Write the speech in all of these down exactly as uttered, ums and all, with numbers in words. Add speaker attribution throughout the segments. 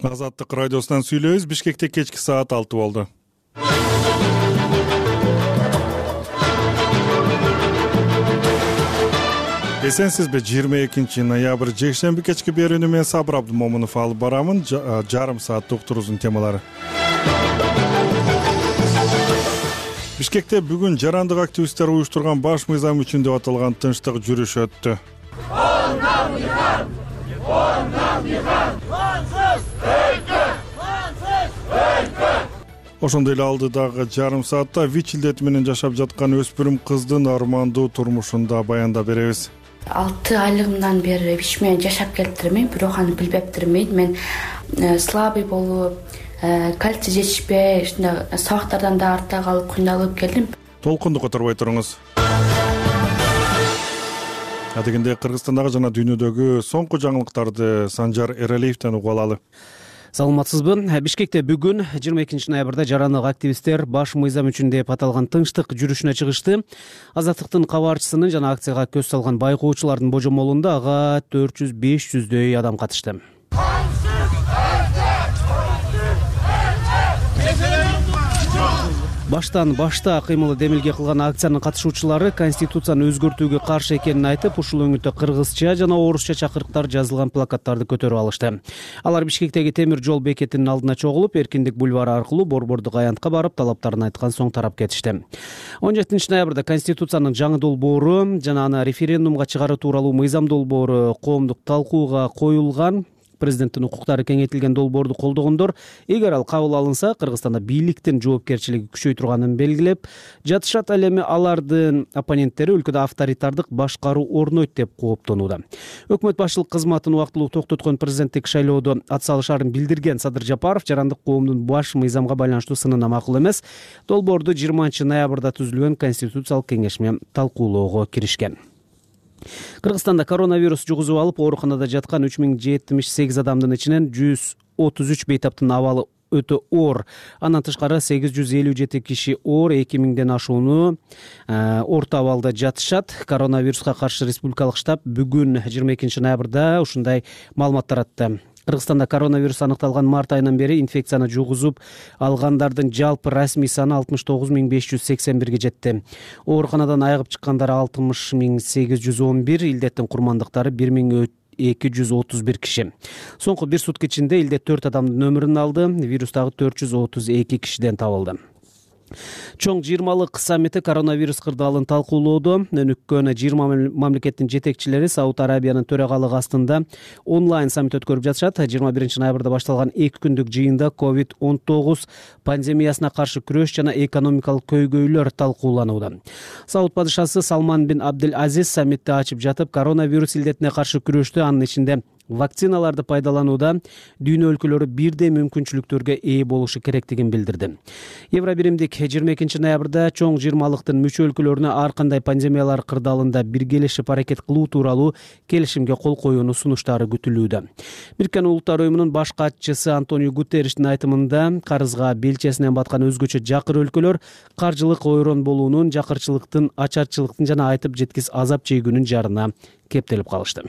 Speaker 1: Азаттык радиосунан сүйлөйбүз. Бишкекте кечки саат алты болду. Эсенсизби? жыйырма экинчи ноябрь жекшемби кечки берүүнү мен Сабыр Абдымомунов алып барамын. Жарым саат уктуруусун темалары. Бишкекте бүгүн жарандык активисттер уюштурган баш мыйзам үчүн деп аталган тынчтык жүрүш өттү. Ошондой эле алдыдагы жарым саатта ВИЧ илдети менен жашап жаткан өспүрүм кыздын армандуу турмушунда баяндап беребиз.
Speaker 2: алты айлыгымдан бери ВИЧ менен жашап келиптирмин, бирок аны билбептирмин. Мен слабый болуп, кальций жетишпей, ушундай сабактардан да артта калып кыйналып келдим.
Speaker 1: Толкунду которбой туруңуз. Адегенде Кыргызстандагы жана дүйнөдөгү соңку жаңылыктарды Санжар Эралиевден угуп алалы.
Speaker 3: Саламатсызбы? Бишкекте бүгүн жыйырма экинчи ноябрда жарандык активисттер баш мыйзам үчүн деп аталган тынчтык жүрүшүнө чыгышты. Азаттыктын кабарчысынын жана акцияга көз салган байкоочулардын божомолунда ага төрт жүз беш жүздөй адам катышты. Баштан башта кыймылы демилге кылган акциянын катышуучулары конституцияны өзгөртүүгө каршы экенин айтып, ушул өңүттө кыргызча жана орусча чакырыктар жазылган плакаттарды көтөрүп алышты. Алар Бишкектеги темир жол бекетинин алдына чогулуп, Эркиндик бульвары аркылуу Борбордук аянтка барып, талаптарын айткан соң тарап кетишти. он жетинчи ноябрда конституциянын жаңы долбоору жана аны референдумга чыгаруу тууралуу мыйзам долбоору коомдук талкууга коюлган. Президенттин укуктары кеңейтилген долбоорду колдогондор, эгер ал кабыл алынса, Кыргызстанда бийликтин жоопкерчилиги күчөй турганын белгилеп, жатышат. Ал эми алардын оппоненттери өлкөдө авторитардык башкаруу орнойт деп кооптонууда. Өкмөт башчылык кызматын убактылуу токтоткон президенттик шайлоодо атсалышаарын билдирген Садыр Жапаров жарандык коомдун баш мыйзамга байланыштуу сынына макул эмес, долбоорду жыйырманчы ноябрда түзүлгөн конституциялык кеңеш менен талкуулоого киришкен. Кыргызстанда коронавирус жугузуп алып, ооруканада жаткан үч миң жетимиш сегиз адамдын ичинен жүз отуз үч бейтаптын абалы өтө оор. Андан тышкары сегиз жүз элүү жети киши оор, эки миңден ашууну орто абалда жатышат. Коронавируска каршы республикалык штаб бүгүн жыйырма экинчи ноябрда ушундай маалымат таратты. Кыргызстанда коронавирус аныкталган март айынан бери инфекцияны жугузуп алгандардын жалпы расмий саны алтымыш тогуз миң беш жүз сексен бирге жетти. Ооруканадан айыгып чыккандар алтымыш миң сегиз жүз он бир, илдеттин курмандыктары бир миң эки жүз отуз бир киши. Соңку бир сутка ичинде илдет төрт адамдын өмүрүн алды, вирустагы төрт жүз отуз эки кишиден табылды. Чоң жыйырмалык саммити коронавирус кырдаалын талкуулоодо. Өнүккөн жыйырма мамлекеттин жетекчилери Сауд Арабиянын төрагалыгы астында онлайн саммит өткөрүп жатышат. жыйырма биринчи ноябрда башталган эки күндүк жыйында ковид он тогуз пандемиясына каршы күрөш жана экономикалык көйгөйлөр талкууланууда. Сауд падышасы Салман бин Абдел Азиз саммитти ачып жатып, коронавирус илдетине каршы күрөштү, анын ичинде вакциналарды пайдаланууда дүйнө өлкөлөрү бирдей мүмкүнчүлүктөргө ээ болушу керектигин билдирди. Евробиримдик жыйырма экинчи ноябрда чоң жыйырмалыктын мүчө өлкөлөрүнө ар кандай пандемиялар кырдаалында биргелешип аракет кылуу тууралуу келишимге кол коюунун сунуштары күтүлүүдө. Бириккен Улуттар уюмунун баш катчысы Антонио Гутерриштин айтымында, карызга белчесинен баткан өзгөчө жакыр өлкөлөр каржылык ойрон болуунун, жакырчылыктын, ачарчылыктын жана айтып жеткис азап чегүүнүн жарына кептелип калышты.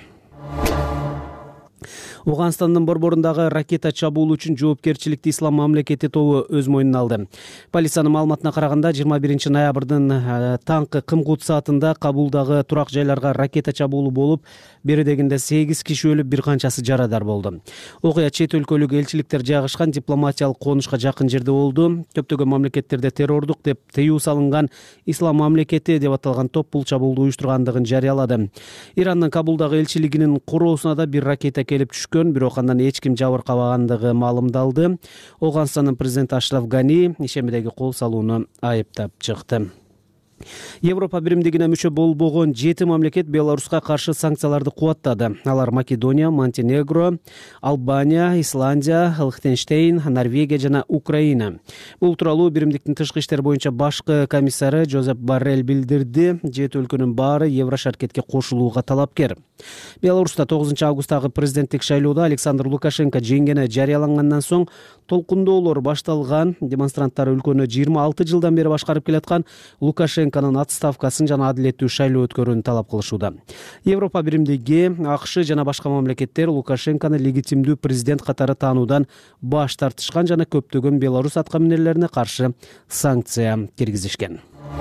Speaker 3: Ауганстандын борборундагы ракета чабуул үчүн жоопкерчиликти Ислам мамлекети тобу өз мойнуна алды. Полициянын маалыматына караганда, жыйырма биринчи ноябрдын таңкы кымкут саатында Кабулдагы турак жайларга ракета чабуулу болуп, беридегинде сегиз киши өлүп, бир канчасы жарадар болду. Окуя чет өлкөлүк элчиликтер жайгашкан дипломатиялык конушка жакын жерде болду. Көптөгөн мамлекеттерде террордук деп тыюу салынган Ислам мамлекети деп аталган топ бул чабуулду уюштургандыгын жарыялады. Ирандын Кабулдагы элчилигинин короосуна да бир ракета келип түшкөн, бирок андан эч ким жабыркабагандыгы маалымдалды. Ауганстандын президенти Ашраф Гани ишемедеги кол салууну айыптап чыкты. Европа биримдигине мүчө болбогон жети мамлекет Беларуска каршы санкцияларды кубаттады. Алар Македония, Монтенегро, Албания, Исландия, Лихтенштейн, Норвегия жана Украина. Бул тууралуу биримдиктин тышкы иштер боюнча башкы комиссары Жозеп Боррелл билдирди. Жети өлкөнүн баары Еврошаркетке кошулууга талапкер. Беларуста тогузунчу августтагы президенттик шайлоодо Александр Лукашенко жеңгени жарыялангандан соң толкундоолор башталган. Демонстранттар өлкөнү жыйырма алты жылдан бери башкарып келаткан Лукашенко Лукашенконун отставкасын жана адилеттүү шайлоо өткөрүүнү талап кылышууда. Европа биримдиги, АКШ жана башка мамлекеттер Лукашенкону легитимдүү президент катары таануудан баш тартышкан жана көптөгөн Беларусь атка минерлерине каршы санкция киргизишкен.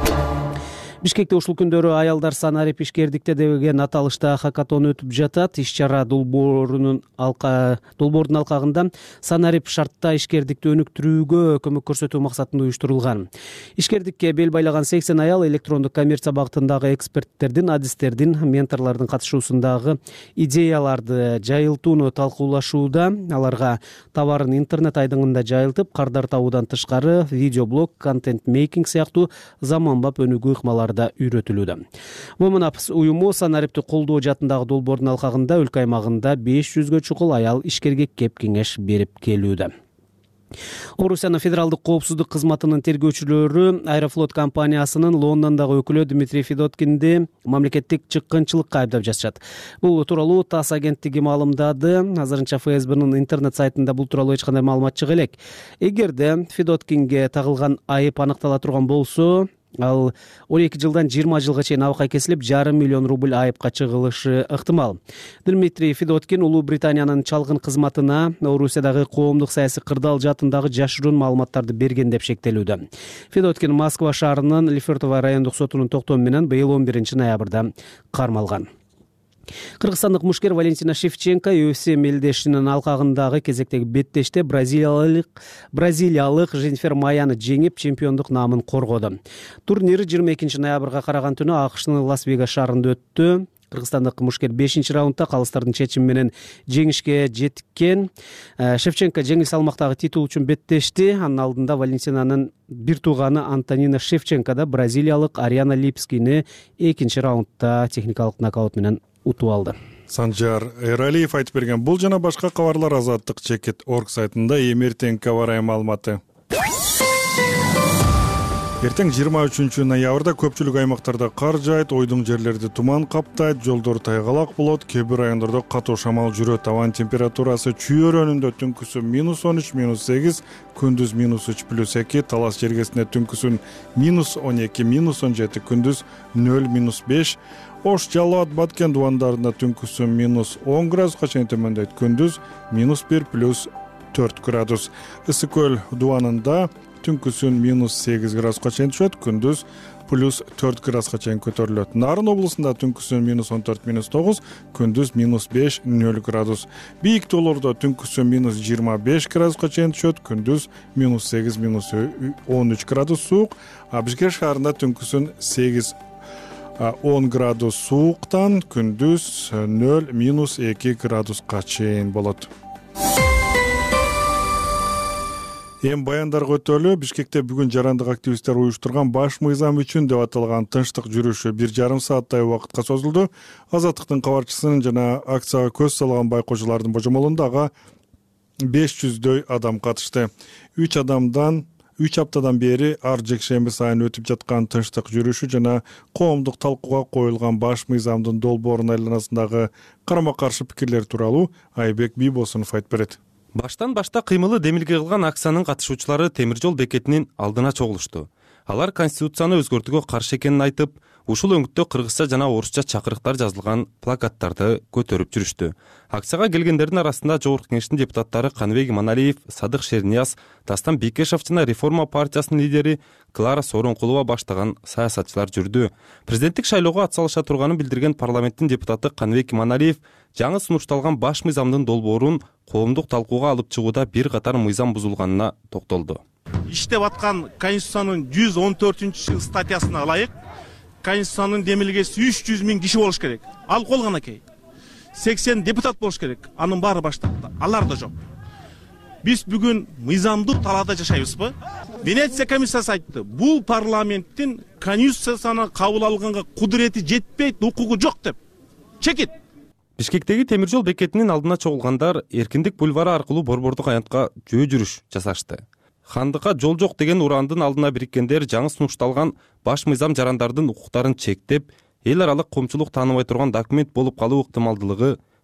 Speaker 3: Бишкекте ушул күндөрү аялдар Санарип ишкердикте деген аталышта хакатон өтүп жатат. Иш-чара долбоорунун алка долбоордун алкагында Санарип шартта ишкердикти өнүктүрүүгө көмөк көрсөтүү максатында уюштурулган. Ишкердикке бел байлаган сексен аял электрондук коммерция багытындагы эксперттердин, адистердин, менторлордун катышуусундагы идеяларды жайылтууну талкуулашууда. Аларга товарын интернет айдыңында жайылтып, кардар табуудан тышкары видеоблог, контент-мейкинг сыяктуу заманбап өнүгүү ыкмалары да үйрөтүлүүдө. Women Up уюму Санарипти колдоо жаатындагы долбоордун алкагында өлкө аймагында беш жүзгө чукул аял ишкерге кеп кеңеш берип келүүдө. Орусиянын федералдык коопсуздук кызматынын тергөөчүлөрү Аэрофлот компаниясынын Лондондогу өкүлү Дмитрий Федоткинди мамлекеттик чыккынчылыкка айыптап жатышат. Бул тууралуу ТАСС агенттиги маалымдады. Азырынча ФСБнын интернет сайтында бул тууралуу эч кандай маалымат чыга элек. Эгерде Федоткинге тагылган айып аныктала турган болсо, ал он эки жылдан жыйырма жылга чейин абакка кесилип, жарым миллион рубль айыпка чыгылышы ыктымал. Дмитрий Федоткин Улуу Британиянын чалгын кызматына Орусиядагы коомдук саясий кырдаал жаатындагы жашыруун маалыматтарды берген деп шектелүүдө. Федоткин Москва шаарынын Лефортово райондук сотунун токтому менен быйыл он биринчи ноябрда кармалган. Кыргызстандык мушкер Валентина Шевченко ю эф си мелдешинин алкагындагы кезектеги беттеште бразилиялык бразилиялык Женифер Маяны жеңип, чемпиондук наамын коргоду. Турнир жыйырма экинчи ноябрга караган түнү АКШнын Лас-Вегас шаарында өттү. Кыргызстандык мушкер бешинчи раундда калыстардын чечими менен жеңишке жеткен. Шевченко жеңил салмактагы титул үчүн беттешти. Анын алдында Валентинанын бир тууганы Антонина Шевченко да бразилиялык Ариана Липскини экинчи раундда техникалык нокаут менен утуп алды.
Speaker 1: Санжар Эралиев айтып берген. Бул жана башка кабарлар Азаттык чекит точка орг сайтында эми эртеңки абарай маалыматы. Эртең жыйырма үчүнчү ноябрда көпчүлүк аймактарда кар жаайт, ойдуң жерлерди туман каптайт, жолдор тайгалак болот, кээ бир райондордо катуу шамал жүрөт. Абан температурасы чүйөрөнүндө түнкүсү минус он үч, минус сегиз, күндүз минус үч, плюс эки, Талас жергесинде түнкүсүн минус он эки, минус он жети, күндүз нөл, минус беш, Ош, Жалал абад, Баткен дубандарында түнкүсү минус он градуска чейин төмөндөйт, күндүз минус бир, плюс төрт градус. Ысык көл дубанында түнкүсүн минус сегиз градуска чейин түшөт, күндүз плюс төрт градуска чейин көтөрүлөт. Нарын облусунда түнкүсүн минус он төрт, минус тогуз, күндүз минус беш, нөл градус. Бийик тоолордо түнкүсүн минус жыйырма беш градуска чейин түшөт, күндүз минус сегиз, минус он үч градус суук. А Бишкек шаарында түнкүсүн сегиз, он градус сууктан, күндүз нөл, минус эки градуска чейин болот. Эм баяндарга өтөлү. Бишкекте бүгүн жарандык активисттер уюштурган баш мыйзам үчүн деп аталган тынчтык жүрүшү бир жарым сааттай убакытка созулду. Азаттыктын кабарчысынын жана акцияга көз салган байкоочулардын божомолунда ага беш жүздөй адам катышты. Үч адамдан үч аптадан бери ар жекшемби сайын өтүп жаткан тынчтык жүрүшү жана коомдук талкууга коюлган баш мыйзамдын долбоорунун айланасындагы карама-каршы пикирлер тууралуу Айбек Бийбосунов айтып берет.
Speaker 4: Баштан башта кыймылы демилге кылган акциянын катышуучулары темир жол бекетинин алдына чогулушту. Алар конституцияны өзгөртүүгө каршы экенин айтып, ушул өңүттө кыргызча жана орусча чакырыктар жазылган плакаттарды көтөрүп жүрүштү. Акцияга келгендердин арасында Жогорку Кеңештин депутаттары Каныбек Иманалиев, Садык Шернияз, Дастан Бекешев жана Реформа партиясынын лидери Клара Сооронкулова баштаган саясатчылар жүрдү. Президенттик шайлоого атсалыша турганын билдирген парламенттин депутаты Каныбек Иманалиев жаңы сунушталган баш мыйзамдын долбоорун коомдук талкууга алып чыгууда бир катар мыйзам бузулганына токтолду.
Speaker 5: Иштеп аткан Конституциянын жүз он төртүнчү статьясына ылайык Конституциянын демилгеси үч жүз миң киши болуш керек. Ал колгон экей. сексен депутат болуш керек. Анын баары баштапты. Алар да жок. Биз бүгүн мыйзамдуу талаада жашайбызбы? Венеция комиссиясы айтты. Бул парламенттин Конституцияны кабыл алганга кудурети жетпейт, укугу жок деп. Чекит.
Speaker 4: Бишкектеги темир жол бекетинин алдына чогулгандар Эркиндик бульвары аркылуу Борбордук аянтка жөө жүрүш жасашты. Хандыкка жол жок деген урандын алдына бириккендер жаңы сунушталган баш мыйзам жарандардын укуктарын чектеп, эл аралык коомчулук тааныбай турган документ болуп калуу ыктымалдуулугу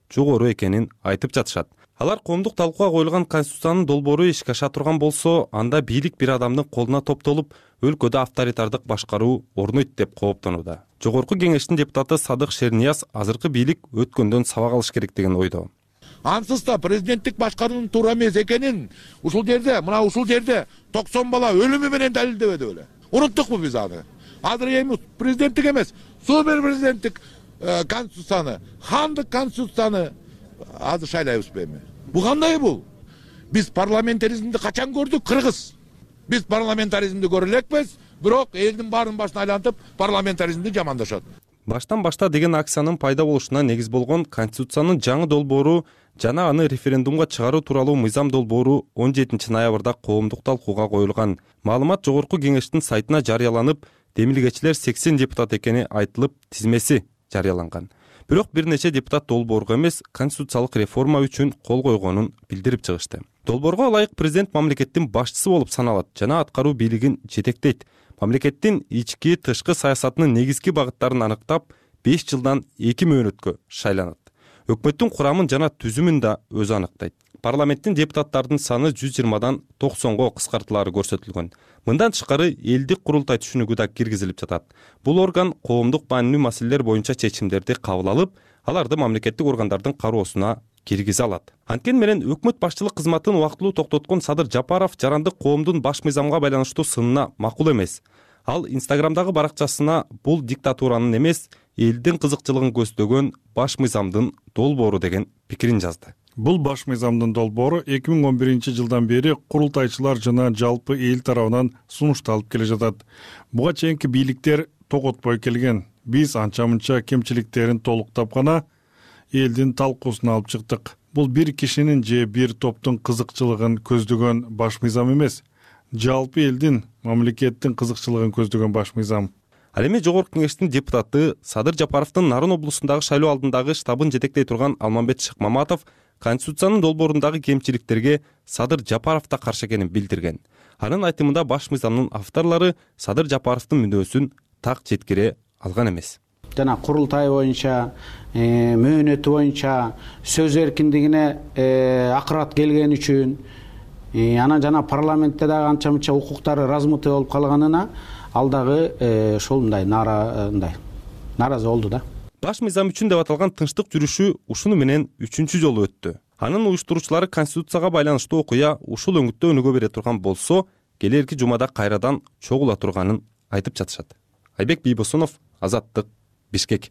Speaker 4: жогору экенин айтып жатышат. Алар коомдук талкууга коюлган конституциянын долбоору ишке аша турган болсо, анда бийлик бир адамдын колуна топтолуп, өлкөдө авторитардык башкаруу орнойт деп кооптонууда. Жогорку кеңештин депутаты Садык Шернияз азыркы бийлик өткөндөн сабак алыш керек деген ойдо.
Speaker 6: Ансыз да президенттик башкаруунун туура эмес экенин ушул жерде, мына ушул жерде токсон бала өлүмү менен далилдебеди беле. Уnuттукпу биз аны? Азыр эми президенттик эмес, супер президенттик конституцияны, хандык конституцияны азыр шайлайбызбы эми? Бу кандай бул? Биз парламентаризмди качан көрдүк? Кыргыз. Биз парламентаризмди көрө элекпиз, бирок элдин баарын башына айлантып парламентаризмди жамандашат.
Speaker 4: Баштан башта деген акциянын пайда болушуна негиз болгон конституциянын жаңы долбоору жана аны референдумга чыгаруу тууралуу мыйзам долбоору он жетинчи ноябрда коомдук талкууга коюлган. Маалымат жогорку кеңештин сайтына жарыяланып, демилгечилер сексен депутат экени айтылып, тизмеси жарыяланган. Бирок бир нече депутат долбоорго эмес, конституциялык реформа үчүн кол койгонун билдирип чыгышты. Долбоорго ылайык президент мамлекеттин башчысы болуп саналат жана аткаруу бийлигин жетектейт. Мамлекеттин ички тышкы саясатынын негизги багыттарын аныктап, беш жылдан эки мөөнөткө шайланат. Өкмөттүн курамын жана түзүмүн да өзү аныктайт. Парламенттин депутаттардын саны жүз жыйырмадан токсонго кыскартылары көрсөтүлгөн. Мындан тышкары элдик курултай түшүнүгү да киргизилип жатат. Бул орган коомдук маанилүү маселелер боюнча чечимдерди кабыл алып, аларды мамлекеттик органдардын кароосуна киргизе алат. Анткени менен өкмөт башчылык кызматын убактылуу токтоткон Садыр Жапаров жарандык коомдун баш мыйзамга байланыштуу сынына макул эмес. Ал Инстаграмдагы баракчасына бул диктатуранын эмес, элдин кызыкчылыгын көздөгөн баш мыйзамдын долбоору деген пикирин жазды.
Speaker 1: Бул баш мыйзамдын долбоору эки миң он биринчи жылдан бери курултайчылар жана жалпы эл тарабынан сунушталып келе жатат. Буга чейинки бийликтер тоготпой келген. Биз анча-мынча кемчиликтерин толуктап гана элдин талкуусуна алып чыктык. Бул бир кишинин же бир топтун кызыкчылыгын көздөгөн баш мыйзам эмес, жалпы элдин, мамлекеттин кызыкчылыгын көздөгөн баш мыйзам.
Speaker 4: Ал эми жогорку кеңештин депутаты Садыр Жапаровдун Нарын облусундагы шайлоо алдындагы штабын жетектей турган Алмамбет Шыкмаматов конституциянын долбоорундагы кемчиликтерге Садыр Жапаров да каршы экенин билдирген. Анын айтымында баш мыйзамдын авторлору Садыр Жапаровдун мүнөөсүн так жеткире алган эмес.
Speaker 7: Жана курултай боюнча, мөөнөтү боюнча сөз эркиндигине акырат келген үчүн, анан жана парламентте дагы анча-мынча укуктары размыты болуп калганына ал дагы ошол мындай нааразы болду да.
Speaker 4: Баш мыйзам үчүн деп аталган тынчтык жүрүшү ушуну менен үчүнчү жолу өттү. Анын уюштуруучулары конституцияга байланыштуу окуя ушул өңүттө өнүгө бере турган болсо, келерки жумада кайрадан чогула турганын айтып жатышат. Айбек Бийбосунов, Азаттык, Бишкек.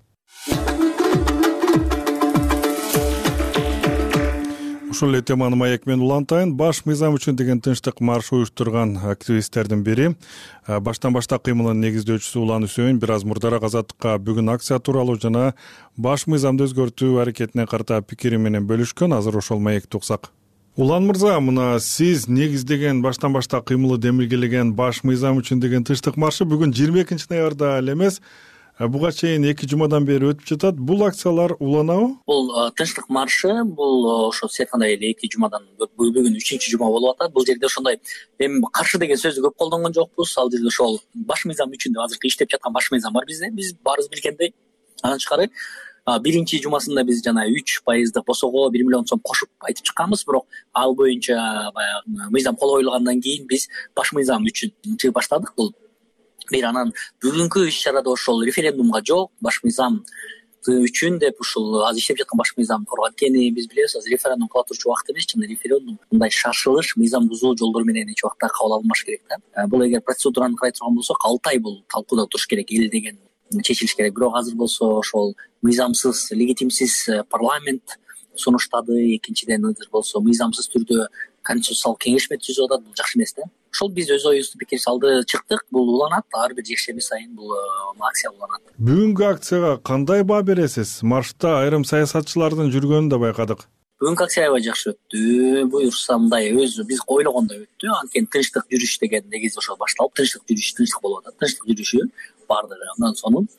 Speaker 1: Ушул эле теманы маек менен улантайын. Баш мыйзам үчүн деген тынчтык марш уюштурган активисттердин бири, баштан башта кыймылынын негиздөөчүсү Улан Үсөйүн бир аз мурдараак Азаттыкка бүгүн акция тууралуу жана баш мыйзамды өзгөртүү аракетине карата пикири менен бөлүшкөн. Азыр ошол маекти уксак. Улан мырза, мына сиз негиздеген баштан башта кыймылы демилгелеген баш мыйзам үчүн деген тынчтык маршы бүгүн жыйырма экинчи ноябрда эле эмес, буга чейин эки жумадан бери өтүп жатат. Бул акциялар уланабы?
Speaker 8: Бул тынчтык маршы бул ошо сиз айткандай эле эки жумадан бүгүн үчүнчү жума болуп атат. Бул жерде ошондой эми каршы деген сөздү көп колдонгон жокпуз. Ал жерде ошол баш мыйзам үчүн деп азыркы иштеп жаткан баш мыйзам бар бизде. Биз баарыбыз билгендей, андан тышкары биринчи жумасында биз жана үч пайыздык босого бир миллион сом кошуп айтып чыкканбыз, бирок ал боюнча баягы мыйзам кол коюлгандан кийин биз баш мыйзам үчүн чыгып баштадык. Бул бир анан бүгүнкү иш-чарада ошол референдумга жок, баш мыйзам үчүн деп ушул азыр иштеп жаткан баш мыйзам турган. Анткени биз билебиз, азыр референдум кыла турчу убакыт эмес, чын референдум мындай шашылыш, мыйзам бузуу жолдору менен эч убакта кабыл алынбаш керек да. Бул эгер процедураны карай турган болсок, алты ай бул талкууда туруш керек, эл деген чечилиш керек. Бирок азыр болсо ошол мыйзамсыз, легитимсиз парламент сунуштады. Экинчиден азыр болсо мыйзамсыз түрдө конституциялык кеңешме түзүп атат. Бул жакшы эмес да. Ошол биз өз оюбузду, пикир салды, чыктык. Бул уланат, ар бир жекшемби сайын бул акция уланат.
Speaker 1: Бүгүнкү акцияга кандай баа бересиз? Маршта айрым саясатчылардын жүргөнүн да байкадык.
Speaker 8: Бүгүнкү акция аябай жакшы өттү. Буюрса мындай өзү биз ойлогондой өттү. Анткени тынчтык жүрүш деген негизи ошол башталып, тынчтык жүрүш, тынчтык болуп атат. Тынчтык жүрүшү баардыгы. Андан соң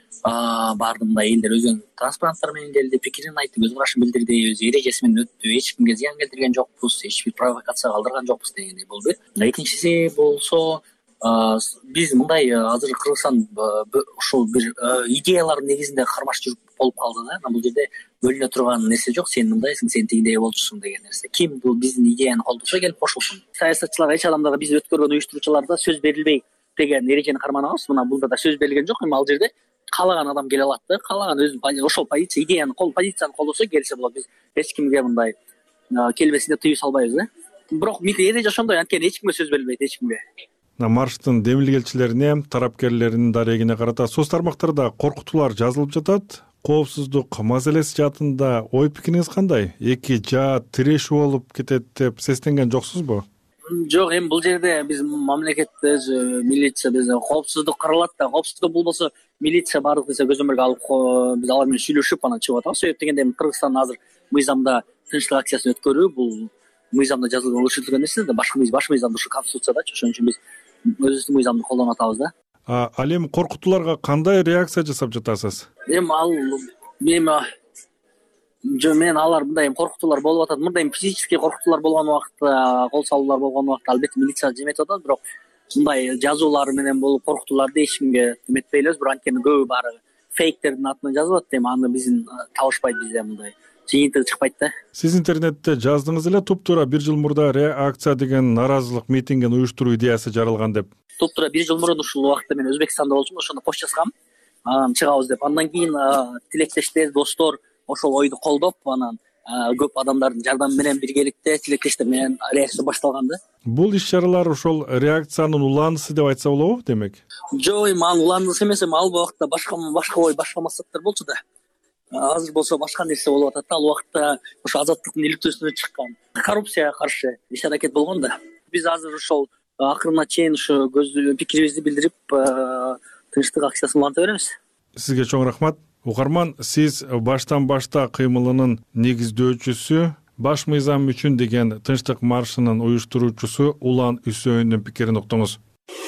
Speaker 8: баардык мындай элдер өзүнүн транспаранттары менен келди, пикирин айтты, көз карашын билдирди, өз эрежеси менен өттү. Эч кимге зыян келтирген жокпуз, эч бир провокация калтырган жокпуз дегендей бул бир. Экинчиси болсо, биз мындай азыр Кыргызстан ушул бир идеялардын негизинде кармаш жүрүп болуп калды да. Анан бул жерде бөлүнө турган нерсе жок. Сен мындайсың, сен тигиндей болчусуң деген нерсе. Ким бул биздин идеяны колдошо келип кошулсын. Саясатчыларга, эч адамдарга, биз өткөргөн уюштуруучуларда сөз берилбей деген эрежени карманабыз. Мына булда да сөз берилген жок. Эми ал жерде каалаган адам келе алат да, каалаган өзүнүн ошол позиция, идеяны кол позицияны колдосо келсе болот. Биз эч кимге мындай келбесин деп тыюу салбайбыз да. Бирок эреже ошондой, анткени эч кимге сөз берилбейт, эч кимге.
Speaker 1: Марштын демилгелчилерине, тарапкерлеринин дарегине карата соц тармактарда коркутуулар жазылып жатат. Коопсуздук маселеси жаатында ой пикириңиз кандай? Эки жаат тирешүү болуп кетет деп сестенген жоксузбу?
Speaker 8: Жок, эми бул жерде биз мамлекетте милиция, биз коопсуздук каралат да, коопсуздук болбосо милиция баардык нерсе көзөмөлгө алып, биз алар менен сүйлөшүп анан чыгып атабыз. Себеп дегенде Кыргызстан азыр мыйзамда тынчтык акциясын өткөрүү, бул мыйзамда жазылган, көрсөтүлгөн нерсе да, башка баш мыйзамда, ушу конституциядачы. Ошон үчүн биз өзүбүздүн мыйзамды колдонуп атабыз да.
Speaker 1: Ал эми коркутууларга кандай реакция жасап жатасыз?
Speaker 8: Эми ал эми жо мен алар мындай коркутуулар болуп атат. Мындай физический коркутуулар болгон убакта, кол салуулар болгон убакта албетте милиция жеметип атат, бирок мындай жазуулар менен болуп коркутууларды эч кимге эметпейлибиз. Бирок анткени көбү баары фейктердин атынан жазып атат. Эми аны биздин табышпайт, бизде мындай жыйынтыгы чыкпайт да.
Speaker 1: Сиз интернетте жаздыңыз эле, туптуура бир жыл мурда реакция деген наразылык митингин уюштуруу идеясы жаралган деп.
Speaker 8: Туптуура бир жыл мурун ушул убакта мен Өзбекстанда болчумун, ошондо пост жазгам, анан чыгабыз деп. Андан кийин тилектештер, достор ошол ойду колдоп, анан көп адамдардын жардамы менен биргеликте тилектештер менен реакция башталган да.
Speaker 1: Бул иш-чаралар ошол реакциянын улаандысы деп айтса болобу, демек?
Speaker 8: Жок, эми ал улаандысы эмес, эми ал убакта башка башка ой, башка максаттар болчу да. Азыр болсо башка нерсе болуп атат да. Ал убакта ошо азаттыктын иликтөөсүнө чыккан коррупцияга каршы иш-аракет болгон да. Биз азыр ошол акырына чейин ушу пикирибизди билдирип, тынчтык акциясын уланта беребиз.
Speaker 1: Сизге чоң рахмат. Угарман, сиз баштан башта кыймылынын негиздөөчүсү, баш мыйзам үчүн деген тынчтык маршынын уюштуруучусу Улан Үсөйүндүн пикирин уктуңуз.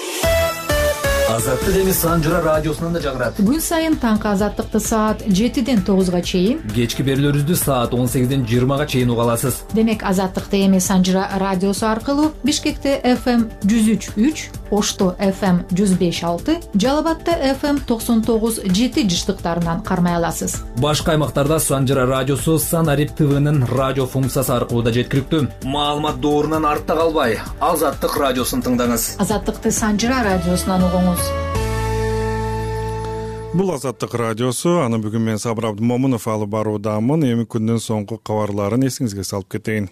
Speaker 9: Азаттык эми Санжыра радиосунан да жагырат.
Speaker 10: Күн сайын таңкы азаттыкты саат жетиден тогузга чейин,
Speaker 9: кечки берүүлөрүбүздү саат он сегизден жыйырмага чейин уга аласыз.
Speaker 10: Демек азаттыкты эми Санжыра радиосу аркылуу Бишкекте эф эм жүз үч үч, Ошто эф эм жүз беш алты, Жалал абадта эф эм токсон тогуз жети жыштыктарынан кармай аласыз.
Speaker 9: Башка аймактарда Санжыра радиосу Санарип ТВнын радио функциясы аркылуу да жеткиликтүү. Маалымат доорунан артта калбай, Азаттык радиосун тыңдаңыз.
Speaker 10: Азаттыкты Санжыра радиосунан угуңуз.
Speaker 1: Бул Азаттык радиосу, аны бүгүн мен Сабыр Абдымомунов алып баруудамын. Эми күндүн соңку кабарларын эсиңизге салып кетейин.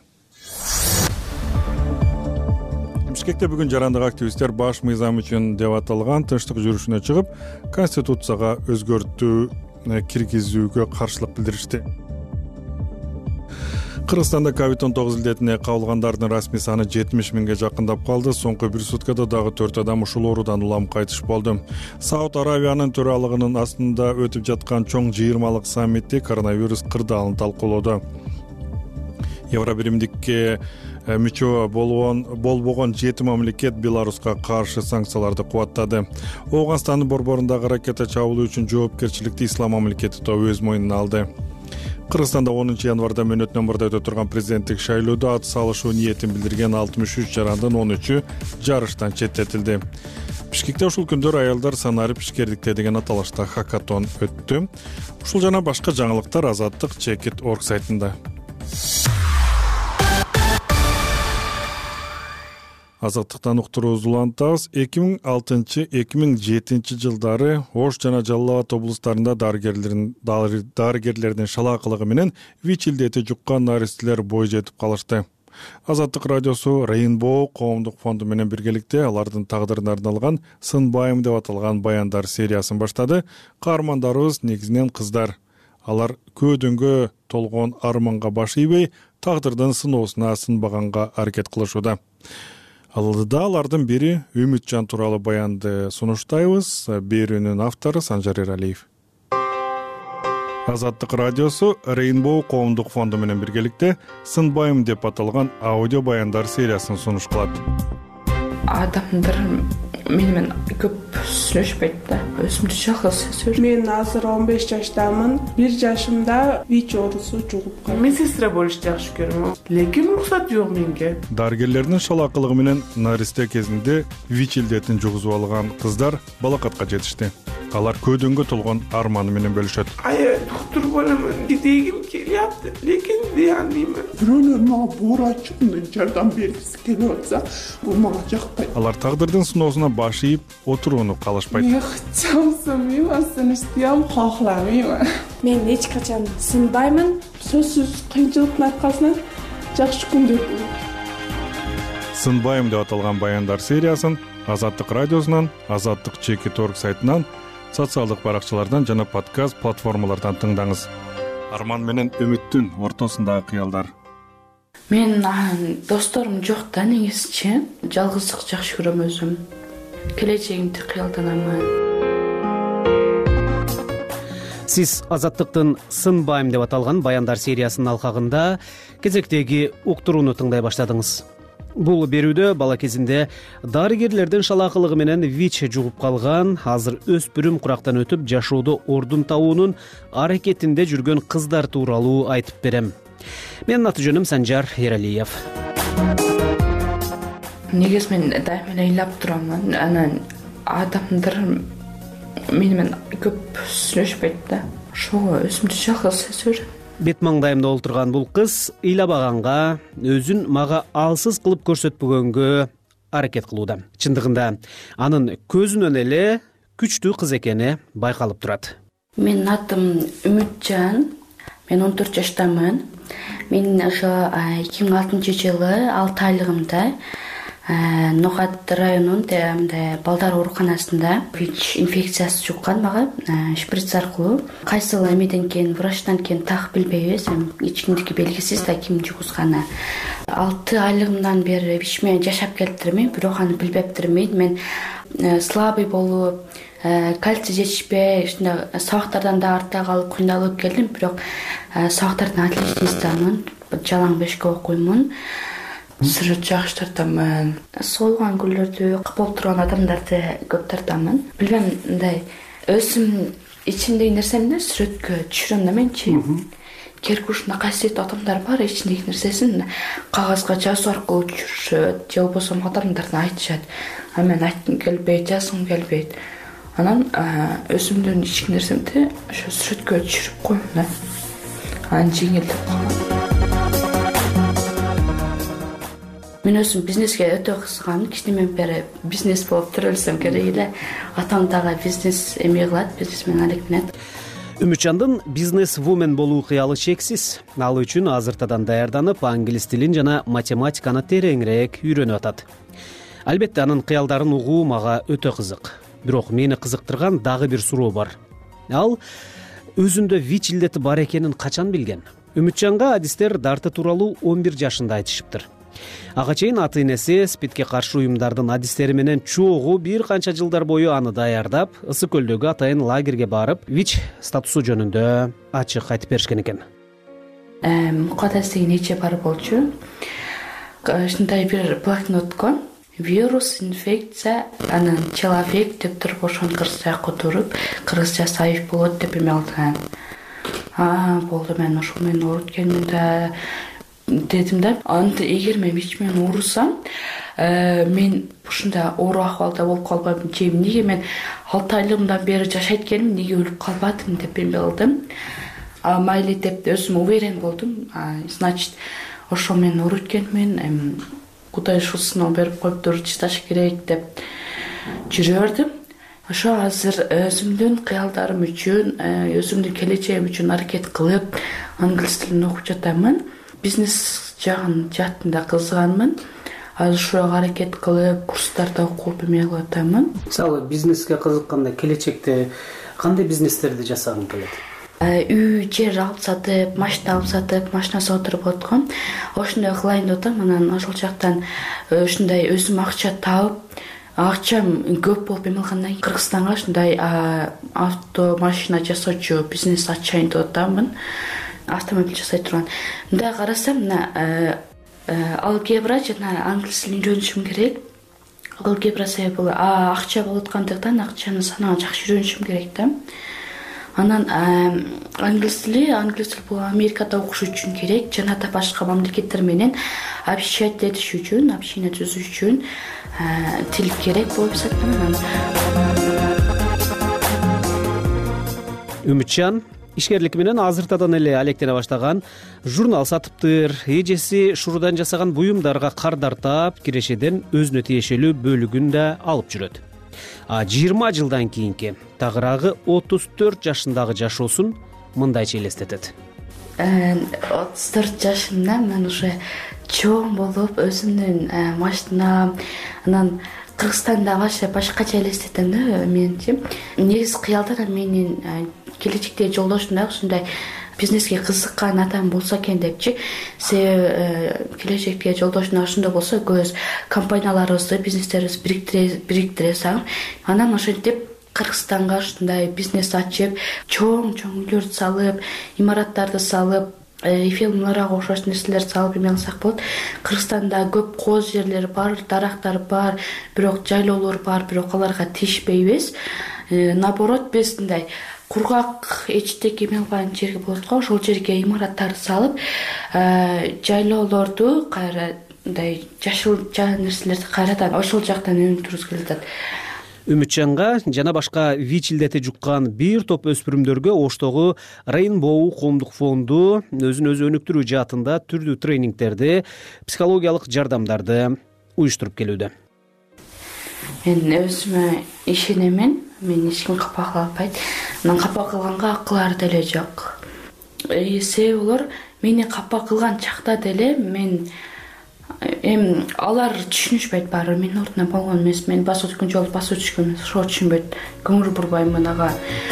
Speaker 1: Бишкекте бүгүн жарандык активисттер баш мыйзам үчүн деп аталган тынчтык жүрүшүнө чыгып, конституцияга өзгөртүү киргизүүгө каршылык билдиришти. Кыргызстанда ковид он тогуз илдетине кабылгандардын расмий саны жетимиш миңге жакындап калды. Соңку бир суткада дагы төрт адам ушул оорудан улам кайтыш болду. Сауд Аравиянын төралыгынын астында өтүп жаткан чоң жыйырмалык саммити коронавирус кырдаалын талкуулоодо. Евробиримдикке мүчө болгон болбогон жети мамлекет Беларуска каршы санкцияларды кубаттады. Ооганстандын борборундагы ракета чабуулу үчүн жоопкерчиликти Ислам мамлекети тобу өз мойнуна алды. Кыргызстанда онунчу январда мөөнөтүнөн мурда өтө турган президенттик шайлоодо ат салышуу ниетин билдирген алтымыш үч жарандын он үчү жарыштан четтетилди. Бишкекте ушул күндөр аялдар Санарип ишкерликте деген аталышта хакатон өттү. Ушул жана башка жаңылыктар Азаттык чекит точка орг сайтында. Азаттыктан уктуруубузду улантабыз. эки миң алтынчы — эки миң жетинчи жылдары Ош жана Жалал Абад облустарында дарыгерлердин дарыгерлердин шалаакылыгы менен ВИЧ илдети жуккан наристелер бой жетип калышты. Азаттык радиосу Rainbow коомдук фонду менен биргеликте алардын тагдырына арналган Сынбайым деп аталган баяндар сериясын баштады. Каармандарыбыз негизинен кыздар. Алар көөдөнгө толгон арманга баш ийбей, тагдырдын сыноосуна сынбаганга аракет кылышууда. Алда алардын бири Үмүтжан тууралуу баянды сунуштайбыз. Берүүнүн автору Санжар Эралиев. Азаттык радиосу Rainbow коомдук фонду менен биргеликте Сынбайым деп аталган аудио баяндар сериясын сунуш кылат.
Speaker 2: Адамдар менен көп сүйлөшпөйт да. Өзүмдү жалгыз сүйлөшөм.
Speaker 11: Мен азыр он беш жаштамын. бир жашымда ВИЧ оорусу жугуп калды. Медсестра болушты жакшы көрөм. Лекин уруксат жок менге.
Speaker 1: Дарыгерлердин шалаакылыгы менен наристе кезинде ВИЧ илдетин жугузуп алган кыздар балакатка жетишти. алар көөдөнгө толгон арманы менен бөлүшөт.
Speaker 11: Аябай доктор боламын дегим келиапты, лекин дегенмин. Бирөөлөр мага буура чыкмын жардам бергиси келип атса, бул мага жакпайт.
Speaker 1: Алар тагдырдын сыноосуна баш ийип отурууну каалашпайт.
Speaker 11: Мен чамсамайм, сыныстыям хохламайм. Мен эч качан сынбаймын. Сөзсүз кыйынчылыктын аркасынан жакшы күндөр болот.
Speaker 1: Сынбайм деп аталган баяндар сериясын Азаттык радиосунан, Азаттык чеки торг сайтынан, социалдык баракчалардан жана подкаст платформалардан тыңдаңыз. Арман менен үмүттүн ортосундагы кыялдар.
Speaker 2: Мен досторум жок да, негизичи. Жалгыздык жакшы көрөм өзүм. Келечегимди кыялданам.
Speaker 3: Сиз Азаттыктын Сынбайм деп аталган баяндар сериясынын алкагында кезектеги уктурууну тыңдай баштадыңыз. Бул берүүдө бала кезинде дарыгерлердин шалаакылыгы менен ВИЧ жугуп калган, азыр өспүрүм курактан өтүп жашоодо ордун табуунун аракетинде жүргөн кыздар тууралуу айтып берем. Менин аты жөнүм Санжар Эралиев.
Speaker 2: Негиз мен дайыма ыйлап турамын. Анан адамдар мени менен көп сүйлөшпөйт да. Ошого өзүмдү жалгыз сезем.
Speaker 3: Бет маңдайымда олтурган бул кыз ыйлабаганга, өзүн мага алсыз кылып көрсөтпөгөнгө аракет кылууда. Чындыгында анын көзүнөн эле күчтүү кыз экени байкалып турат.
Speaker 2: Менин атым Үмүтжан. Мен он төрт жаштамын. Мен ошо эки миң алтынчы жылы алты айлыгымда Ногат районунда балдар ооруканасында ВИЧ инфекциясы жуккан мага шприц аркылуу. Кайсыл эмеден кийин, врачтан кийин так билбейбиз, эч кимдики белгисиз да ким жугузганы. алты айлыгымдан бери ВИЧ менен жашап келиптирмин, бирок аны билбептирмин. Мен слабый болуп, кальций жетишпей, ушундай сабактардан да артта калып кыйналып келдим, бирок сабактардын отличницамын, жалаң бешке окуймун. Сырт жакшы тартамын. Солгон гүлдөрдү каплап турган адамдарды көп тартамын. Билбем, мындай өзүм ичимдеги нерсемди сүрөткө түшүрөм да менчи. Керек ушундай касиеттүү адамдар бар, ичиндеги нерсесин кагазга жазуу аркылуу түшүрүшөт, же болбосо адамдардын айтышат. А мен айткым келбейт, жазгым келбейт. Анан өзүмдүн ички нерсемди ошо сүрөткө түшүрүп коем да. Анан жеңилдеп калат. Мен өзүм бизнеске өтө кызыгам. Кичинемен бери бизнес болуп төрөлсөм керек эле. Атам дагы бизнес эме кылат, бизнесмен алектенет.
Speaker 3: Үмүтжандын бизнес-вумен болуу кыялы чексиз. Ал үчүн азыртадан даярданып, англис тилин жана математиканы тереңирээк үйрөнүп атат. Албетте анын кыялдарын угуу мага өтө кызык. Бирок мени кызыктырган дагы бир суроо бар. Ал өзүндө ВИЧ илдети бар экенин качан билген? Үмүтжанга адистер дарты тууралуу он бир жашында айтышыптыр. Ага чейин ата энеси СПИДке каршы уюмдардын адистери менен чогуу бир канча жылдар бою аны даярдап, Ысык көлдөгү атайын лагерге барып, ВИЧ статусу жөнүндө ачык айтып беришкен экен.
Speaker 2: Мукаддас деген эже бар болчу. Ушундай бир блокноткон вирус, инфекция, анан человек деп туруп ошону кыргызча которуп, кыргызча сайып болот деп эме алган. А, болду, мен ошол менен ооруткенмин да дедим да. Анда эгер мен ВИЧ менен оорусам, мен ушундай оору акыбалда болуп калбайм, же эмнеге мен алты айлыгымдан бери жашайт экеним, эмнеге өлүп калбадым деп эме кылдым. А майли деп өзүм уверен болдум. Значит, ошо мен ооруткенмин, Кудай ушул сыноо берип коюптур, чыдаш керек деп жүрө бердим. Ошо азыр өзүмдүн кыялдарым үчүн, өзүмдүн келечегим үчүн аракет кылып, англис тилин окуп жатамын. Бизнес жагын жаатында кызыганмын. Азыр ошого аракет кылып, курстарда окуп эме кылып атамын.
Speaker 3: Мисалы, бизнеске кызыкканда келечекте кандай бизнестерди жасагың келет?
Speaker 2: Үй, жер алып сатып, машина алып сатып, машина сотуруп аткам. Ошондой кылайын деп атам. Анан ошол жактан ушундай өзүм акча таап, акчам көп болуп эме кылгандан кийин Кыргызстанга ушундай авто машина жасоочу бизнес ачайын деп атамын. Автомобиль жасай турган. Мындай карасам, мына алгебра жана англис тилин үйрөнүшүм керек. Алгебра себеби бул акча болуп аткандыктан акчаны санаа жакшы үйрөнүшүм керек да. Анан англис тили, англис тил бул Америкада окуш үчүн керек, жана да башка мамлекеттер менен общать этиш үчүн, общение түзүш үчүн тил керек болуп саналат.
Speaker 3: Үмүтжан ишкерлик менен азыртадан эле алектене баштаган, журнал сатыптыр, эжеси шурудан жасаган буюмдарга кардар таап, кирешеден өзүнө тиешелүү бөлүгүн да алып жүрөт. А жыйырма жылдан кийинки тагыраагы отуз төрт жашындагы жашоосун мындайча элестетет.
Speaker 2: отуз төрт жашымда мен уже чоң болуп, өзүмдүн машинам, анан Кыргызстанда башка башкача элестетем да менчи. Негизи кыялда менин келечектеги жолдошум да ушундай бизнеске кызыккан адам болсо экен депчи. Себеби келечектеги жолдошум ошондой болсо көз компанияларыбызды, бизнестерибизди бириктире бириктире салып, анан ошентип Кыргызстанга ушундай бизнес ачып, чоң-чоң үйлөрдү салып, имараттарды салып, фермаларга окшош нерселерди салып эме кылсак болот. Кыргызстанда көп кооз жерлер бар, дарактар бар, бирок жайлоолор бар, бирок аларга тийишпейбиз. Наоборот, биз мындай кургак эчтек эме кылган жерге болот го, ошол жерге имараттарды салып, жайлоолорду кайра мындай жашыл нерселерди кайрадан ошол жактан өндүргүбүз келип атат.
Speaker 3: Үмүтжанга жана башка ВИЧ илдети жуккан бир топ өспүрүмдөргө Оштогу Рейнбоу коомдук фонду өзүн өзү өнүктүрүү жаатында түрдүү тренингтерди, психологиялык жардамдарды уюштуруп келүүдө.
Speaker 2: Мен өзүмө ишенемен, мени эч ким капа кыла албайт. Анан капа кылганга акылары деле жок. Себеби олор мени капа кылган чакта деле мен эми алар түшүнүшпөйт, баары менин ордуна болгон эмес, мен басып өткөн жолу басып өтүшкөн эмес, ошо түшүнбөйт, көңүл бурбаймын ага.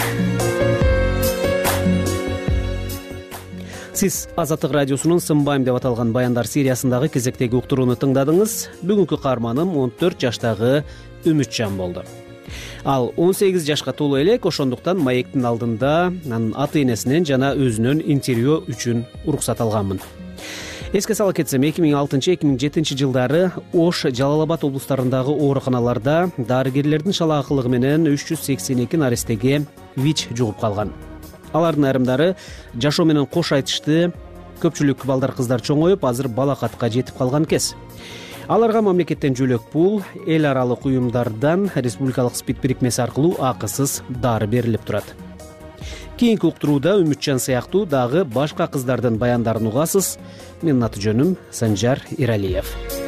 Speaker 3: Сиз Азаттык радиосунун Сынбайм деп аталган баяндар сериясындагы кезектеги уктурууну тыңдадыңыз. Бүгүнкү каарманым он төрт жаштагы Үмүтжан болду. Ал он сегиз жашка толо элек, ошондуктан маектин алдында анын ата-энесинен жана өзүнөн интервью үчүн уруксат алганмын. Эске сала кетсем, эки миң алтынчы эки миң жетинчи жылдары Ош, Жалал Абад облустарындагы ооруканаларда дарыгерлердин шалаакылыгы менен үч жүз сексен эки наристеге ВИЧ жугуп калган. Алардын айрымдары жашоо менен кош айтышты, көпчүлүк балдар кыздар чоңоюп, азыр балакатка жетип калган кез. Аларга мамлекеттен жөлөк пул, эл аралык уюмдардан, республикалык СПИД бирикмеси аркылуу акысыз дары берилип турат. Кийинки уктурууда Үмүтжан сыяктуу дагы башка кыздардын баяндарын угасыз. Менин аты жөнүм Санжар Иралиев.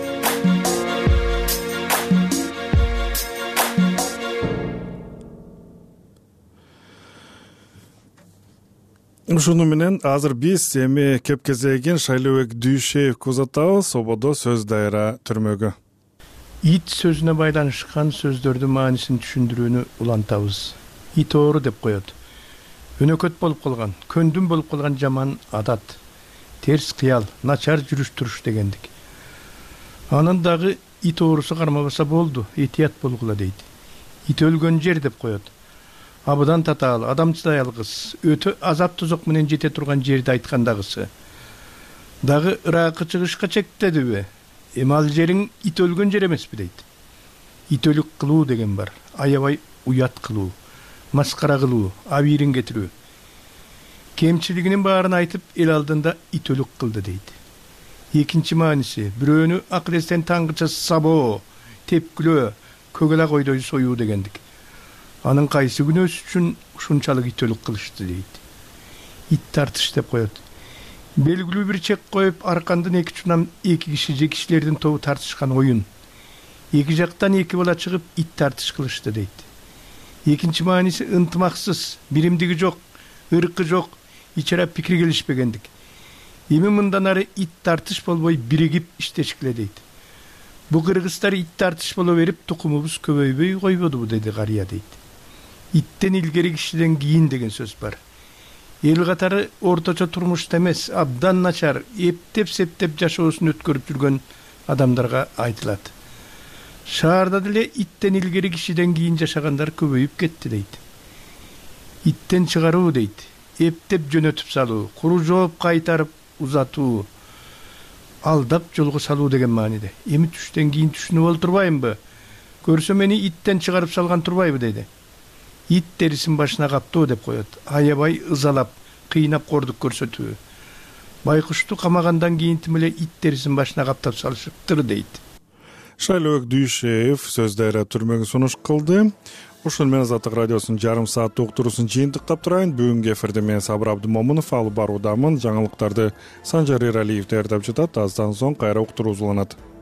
Speaker 1: Ушуну менен азыр биз эми кеп кезегин Шайлообек Дүйшеевге узатабыз. Ободо сөз дайра түрмөгө.
Speaker 12: Ит сөзүнө байланышкан сөздөрдүн маанисин түшүндүрүүнү улантабыз. Ит оору деп коет. Өнөкөт болуп калган, көндүм болуп калган жаман адат, терс кыял, начар жүрүш туруш дегендик. Анын дагы ит оорусу кармабаса болду, этият болгула дейт. Ит өлгөн жер деп коет. Абыдан татаал, адамчылай алгыс, өтө азап тозок менен жете турган жерди айткандагысы. Дагы ыракы чыгышка чектедиби? Эми ал жериң ит өлгөн жер эмеспи дейт. Ит өлүк кылуу деген бар, аябай уят кылуу, маскара кылуу, абийирин кетирүү. Кемчилигинин баарын айтып, эл алдында ит өлүк кылды дейт. Экинчи мааниси, бирөөнү акырестен таңгыча сабоо, тепкүлөө, көгөлак ойдой союу дегендик. Анын кайсы күнөөсү үчүн ушунчалык ит өлүк кылышты дейт. Ит тартыш деп коет. Белгилүү бир чек коюп, аркандын эки чунам эки киши же кишилердин тобу тартышкан оюн. Эки жактан эки бала чыгып, ит тартыш кылышты дейт. Экинчи мааниси ынтымаксыз, биримдиги жок, ыркы жок, ичара пикир келишпегендик. Эми мындан ары ит тартыш болбой биригип иштешкиле дейт. Бу кыргыздар ит тартыш боло берип, тукумубуз көбөйбөй койбодубу деди карыя дейт. Иттен илгери кишиден кийин деген сөз бар. Эл катары орточо турмушта эмес, абдан начар, эптеп-септеп жашоосун өткөрүп жүргөн адамдарга айтылат. Шаарда деле иттен илгери кишиден кийин жашагандар көбөйүп кетти дейт. Иттен чыгаруу дейт, эптеп жөнөтүп салуу, куру жооп кайтарып узатуу, алдап жолго салуу деген мааниде. Эми түштөн кийин түшүнүп олтурбаймбы? Көрсө мени иттен чыгарып салган турбайбы дейди. Ит терисин башына каптуу деп коет. Аябай ызалап, кыйнап кордук көрсөтүү. Байкушту камагандан кийин эле ит терисин башына каптап салышыптыр дейт.
Speaker 1: Шайлообек Дүйшеев сөз дайра түрмөгө сунуш кылды. ушун менен Азаттык радиосунун жарым сааттык уктуруусун жыйынтыктап турайын. Бүгүнкү эфирде мен Сабыр Абдымомунов алып баруудамын. Жаңылыктарды Санжар Эралиев даярдап жатат. Аздан соң кайра уктуруу уланат.